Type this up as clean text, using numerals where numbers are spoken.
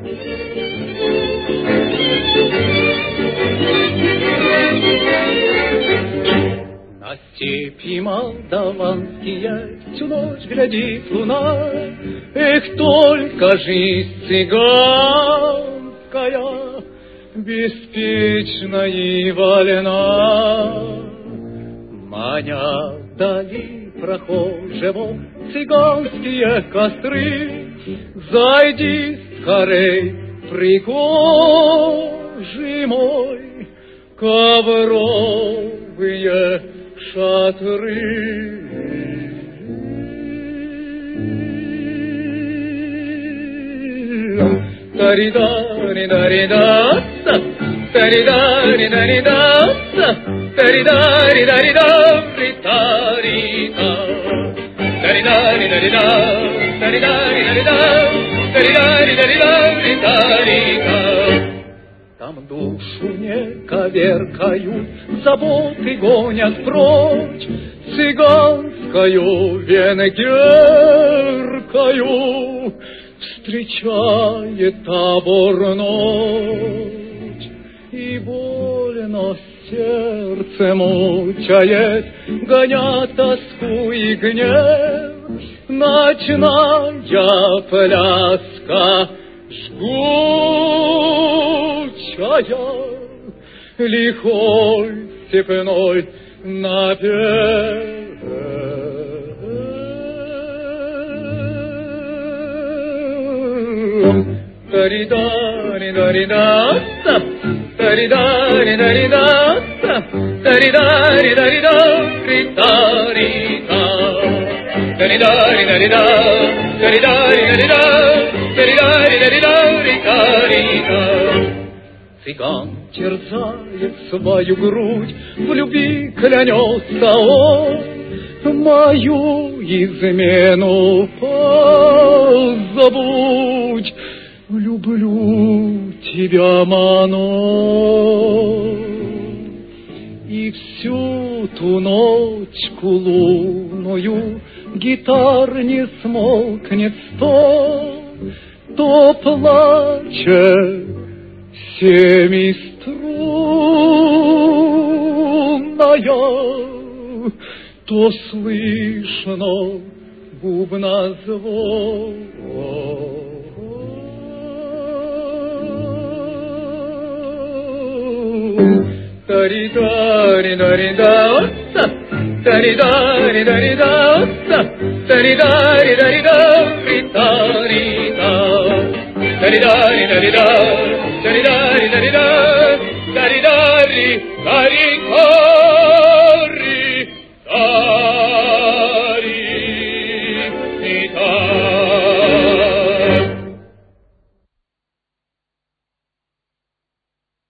На степи молдаванские всю ночь глядит луна. Эх, только жизнь цыганская беспечна и вольна. Маня вдали прохожего цыганские костры, зайди скорей, пригожий мой, ковровые шатры. Тари-дари-дари-да-да, тари-дари-дари-да-да, тари-дари-дари-да-ри-тари-да, тари-дари-дари-да, тари-дари-дари-да, тари-дари-дари-да-ри-тари-да. Там душу не коверкают, заботы гонят прочь, цыганскою венгеркою встречает табор ночь, и больно сердце мучает, гоня тоску и гнев, ночная пляска жгучая, лихой степной напев. Тари-дари-дари-да-да, тари-дари-дари-да-да, тари-дари-дари-да-ри-тари-да, тари-дари-дари-да, тари-дари-дари-да, тари-дари-дари-да-ри-тари-да. Цыган терзает свою грудь, в любви клянется он, мою измену позабудь. Люблю тебя, Мано, и всю ту ночку лунную гитар не смолкнет то плачет семиструнная, то слышно бубна звон. Тари-дари-дари-да-да, тари-дари-дари-да-да, тари-дари-дари-да-ри-тари-да, тари-дари-дари-да, тари-дари-дари-да, тари-дари-дари-да.